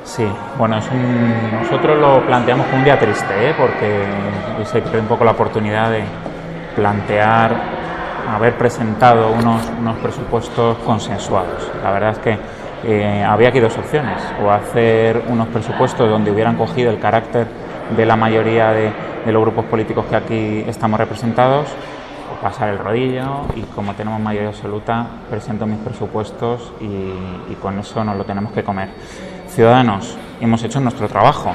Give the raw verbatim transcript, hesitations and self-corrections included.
Sí, bueno, es un, nosotros lo planteamos como un día triste, ¿eh? Porque hoy se pierde un poco la oportunidad de plantear, haber presentado unos, unos presupuestos consensuados. La verdad es que eh, había aquí dos opciones, o hacer unos presupuestos donde hubieran cogido el carácter de la mayoría de, de los grupos políticos que aquí estamos representados, o pasar el rodillo y, como tenemos mayoría absoluta, presento mis presupuestos y, y con eso nos lo tenemos que comer. Ciudadanos, hemos hecho nuestro trabajo.